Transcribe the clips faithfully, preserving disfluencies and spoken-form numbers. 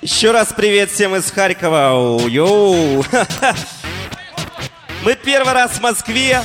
Еще раз привет всем из Харькова. Йоу. Мы первый раз в Москве.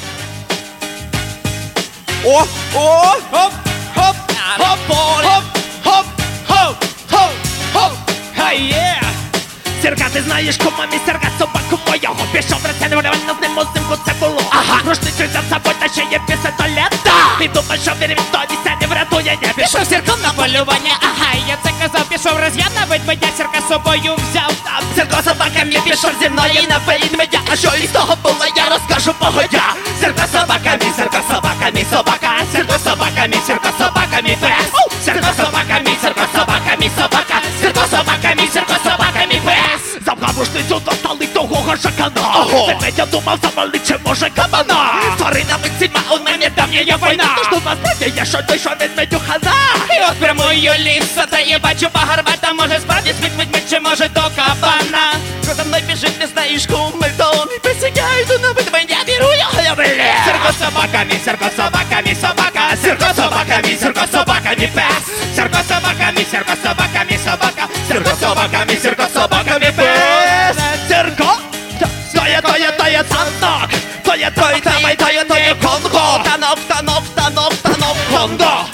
О, о, хоп, хоп, хоп, хоп, хоп, хоп, хоп, хоп, хай-е. Серга, ти знаєш, кому мій Серга собаку мою. Пішов рецензурно з ним музику, це було. Ага, рушницю за собою, та ще є пістолета. Ти думаєш, що він від тоді не врятує, не Пішов Серго на полювання, ага, я це казав. Пішов роз'яв на ведмедя, Серга з собою взяв. там. Серго собака мій пішов зі мною на ведмедя. А що із того було, я розкажу погодя. Серго собака мій, Серго собака мій собака. Серго собака мій, Серго собака мій пес. Серго собака мій, Серго собака мій собака. Серго собака мій, Серго собака мій пес. Забрав рушницю, достали того гашакана. Ведмедя думав завалить, чи може кабана. Тваринами цільма, у мене давня є війна. Тож тут насправді є, що той, що ведмедю хана. І от прямую ліса, та я бачу багарбата. Може справді сміть ведмедь, чи може до кабана. Хто за мною біжить, не знаєш, куми, то мій пес, я йду на ведмедя, беру його, я бле. Серго собака мій, Серго собака мій собака. Серго собака мій, Серго собака мій пес. Серго собака мій, Серго собака мій собака. Серго собака мій, Серго собака мій пес. Серго, то є, то є, то є танок. То є, то є, то є, то є, то є Конго. Танок, танок, танок, танок, Конго.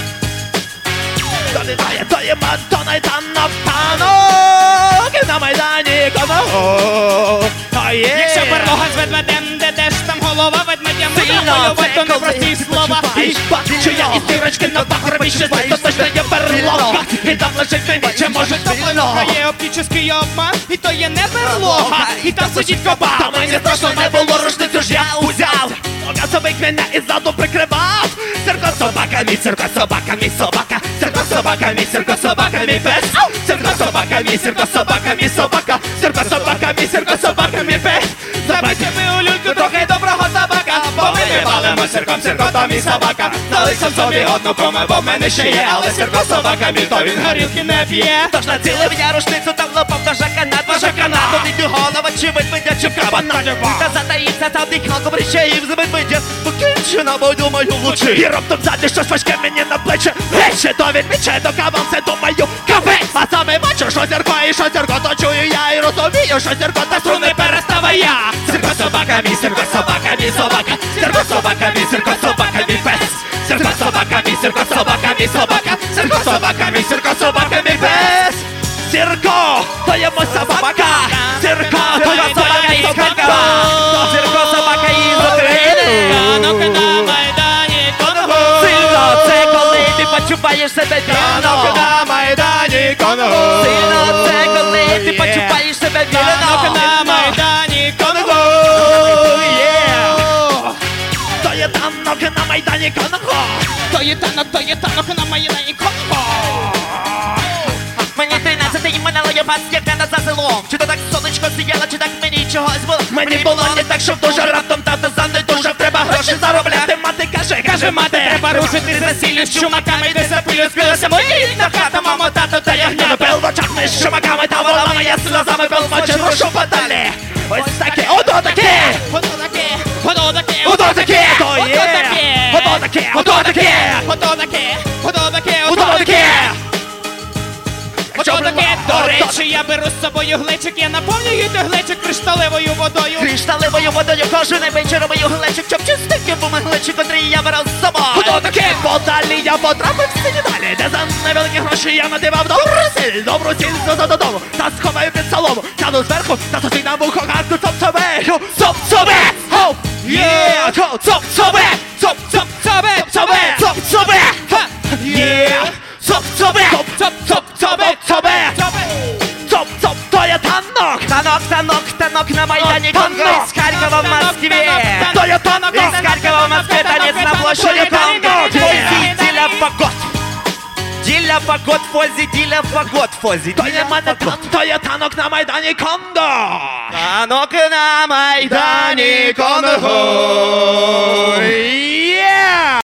То є, то є, то є Мадонна, танок, танок. На Майдані Конго. То є. Якщо берлога з ведмедем, де де ж там голова ведмедя, може полювати, то не прості слова. І бачу я із дірочки на пагорбі, що то точно є берлога. І там лежить ведмедь, чи може доплинога. Є оптичний обман, і то є не берлога. І там сидить кабан. Та мені страшно не було, рушницю ж я узяв. Показовик мене іззаду прикривав. Серго собака мій, Серго собака мій собака. Серго собака мій, Серго собака мій пес. Серго собака мій, Серго собака мій собака. Серго собака мій, Серго собака мій пес. Забайте ви у люльку трохи доброго собака. Бо ми не балимо Сергом, Серго то мій собака. Залишив собі одну кому, бо в мене ще є. Але Серго собака мій, то він горілки не п'є. Тож націлив я рушницю, там лопав до жакана, два жакана. Ходить у голова, чи ведмедя, чи кабана. Та затаїться там дихалком речеїв з ведмедя. Покінчена бою мою влучи. І раптом ззаді щось важке мені на плече. Геть, то від мече до кабан, це думаю капець. А саме бачу, що Серго і що Серго, то чую я і розумію, що Серго та струни переставає. Серго собака мій, Серго собака мій собака. Серго собака мій, Серго собака мій пес. Серго собака мій, Серго собака мій собака. Серго собака мій, Серго собака мій пес. Серго, то є мой собака. Серго, то є собака собака. Серго собака із України. Танок на Майдані Конго. Сильно, це коли ти почуваєш себе вільно. Танок на Майдані Конго. Сильно, це коли ти почуваєш себе Танок вільно. на Майдані Конго. То є танок на Майдані Конго. То є танок, то є танок на Майдані Конго. Мені тринадцять і мене лоєбац, як не за селом. Чи то так сонечко сіяло, чи так мені чогось було. Мені було не так, що дуже раптом тато занедужав. Треба гроші заробляти, мати каже, каже мати. Треба рушити засіллю з чумаками, де запилю спілася моя рідна хата, мамо, тато та ягня. Я пил в очах між чумаками та волами, я сльозами пил мочі, рушу подалі. Ось таке, ото таке. Ото таке, ото таке, Ото таке, то ото є. таке, Ото таке, ото таке. ото таке, ото таке, Ото таке. ото таке. До речі, я беру з собою глечик, я наповнюю той глечик кришталевою водою. Кришталевою водою кожен вечір мою глечик, щоб чистити був глечик, котрий я брав з собою. Ото таке, подалі я потрапив в сині далі, де за невеликі гроші я надивав добру сіль, добру сіль за додому, та сховаю під солому, сяду зверху, та сусідна мухо гарку цоп-цове, цоп-цове, хоп, є, цоп-цове, цоп-цоп-цове, цоп-цове, цоп-цове, є, цоп-цове, цоп-цоп-цове, цоп-цове. Цоп-цоп, то є танок! Танок, танок, танок на Майдані Конго! З Харкова в Москві! То є танок! Із Харкова в Москві, танець на площаді Конго! Фозі, діля погод! Діля погод, фозі, діля погод, фозі, то є мене танк, то є танок на Майдані Конго! Танок на Майдані Конго!